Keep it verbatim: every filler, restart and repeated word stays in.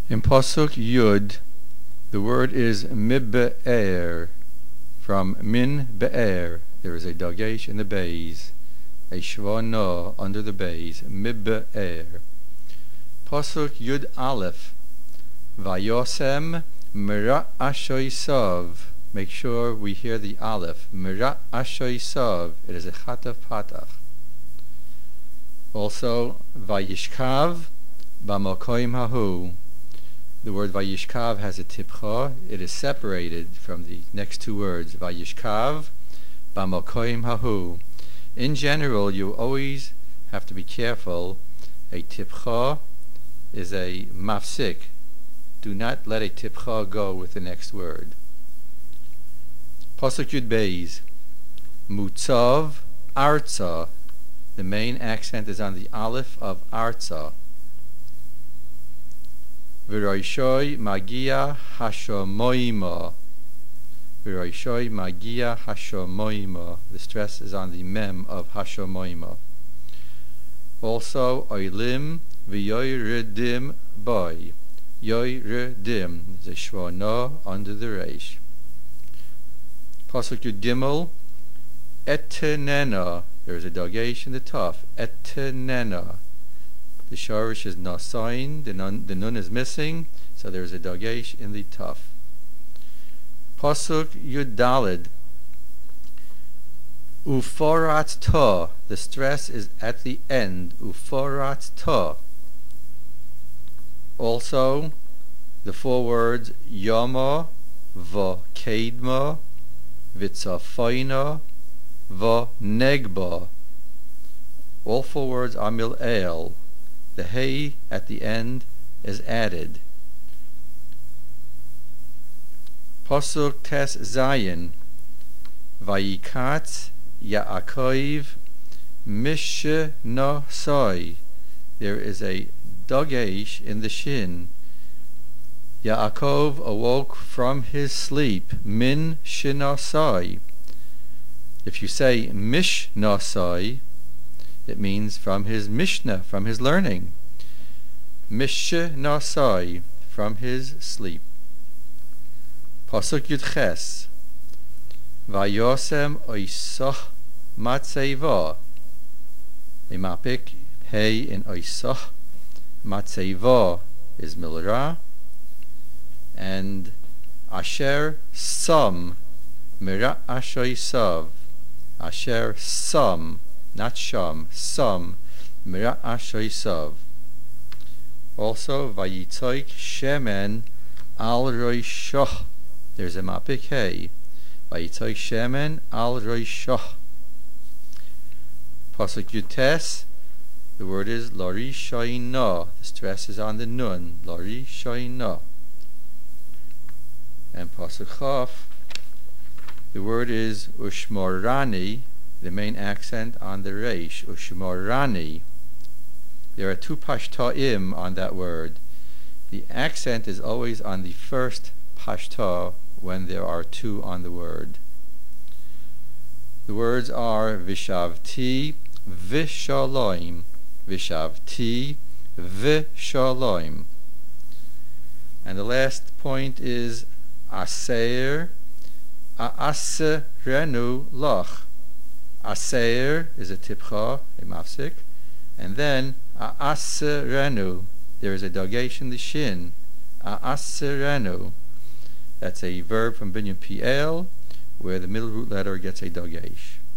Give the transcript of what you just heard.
In Pasuk Yud, the word is mibbe'er, from min be'er. There is a dagesh in the bays, a shvana under the bays, mibbe'er. Pasuk Yud Aleph, vayosem mera ashoisav. Make sure we hear the Aleph. Mera ashoisav. It is a chatav patach. Also, vayishkav b'makoim hahu. The word vayishkav has a tipcha. It is separated from the next two words, vayishkav b'makoim hahu. In general, you always have to be careful. A tipcha is a mafsik. Do not let a tipcha go with the next word. Pasuk Yud Beis, mutzav arza. The main accent is on the aleph of arza. V'roishoi magia hashomoima. V'roishoi magia hashomoima. The stress is on the mem of hashomoima. Also, oilim v'yoyredim boy. Yoyredim. There's a shvana under the reish. Pasuk Yud Gimel, etenena. There is a dagesh in the taf. Etenena. The shorish is nasain. The nun, the nun is missing, so there is a dagesh in the taf. Pasuk Yud Daled, uforat ta. The stress is at the end. Uforat ta. Also, the four words yama, va kedma, vitzafaina, va negba. All four words are mil'el. The hey at the end is added. Pasuk Tes Zayin, Vayikatz Yaakov Mishe no Sai. There is a dagesh in the shin. Yaakov awoke from his sleep. Min shinasai. If you say mishnasai, it means from his mishnah, from his learning. Mishnasai, from his sleep. Pasuk Yud Ches, Vayosem oisach matzeva. A mapik hey in oisach. Matzeva is milra. And asher sam mira ashoisav. Asher sam, not sham, sam mira ashoisav. Also vayitzoik shemen al roishah. There's a mapik hey. Vayitzoik shemen al roishah. Pasuk Yutes. The word is lari shayna. The stress is on the nun. Lari shayna. And Pasuk Chaf, the word is ushmorani, the main accent on the reish, ushmorani. There are two pashta'im on that word. The accent is always on the first pashta when there are two on the word. The words are vishavti v'shaloim, vishavti v'shaloim. And the last point is Aser, A'aserenu lach. Aser is a tipcha, a mafsik, and then A'aserenu. There is a dagesh in the shin. A'aserenu. That's a verb from binyan P L, where the middle root letter gets a dagesh.